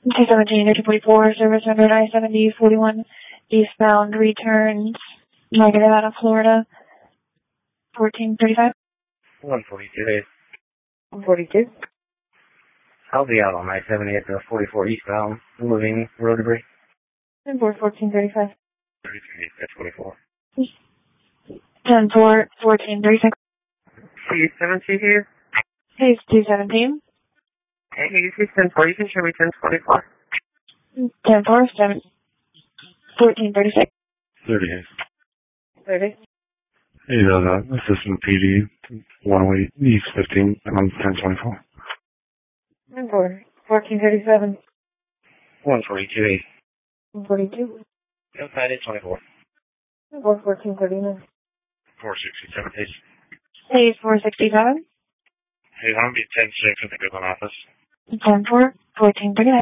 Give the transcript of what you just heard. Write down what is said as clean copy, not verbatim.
217, 244, service under I-70, 41 eastbound, returns, negative out of Florida, 1435. 142. 142. I'll be out on I-70 at the 44 eastbound, moving road debris. And 1435. 33 at 24. 10-4, 1436. C-17 here. Hey, 217. Hey, you see 10-4, you can show me 10-24. 10-4, 1436. 38. 30. Hey, Assistant PD, 108 East 15, and I'm 1024. And 1437. 142. 142. Outside is 24. And 1439. 467 days. Hey, 467. Hey, I'm going to be 10-6 at the Goodland office. 10-4, 1439.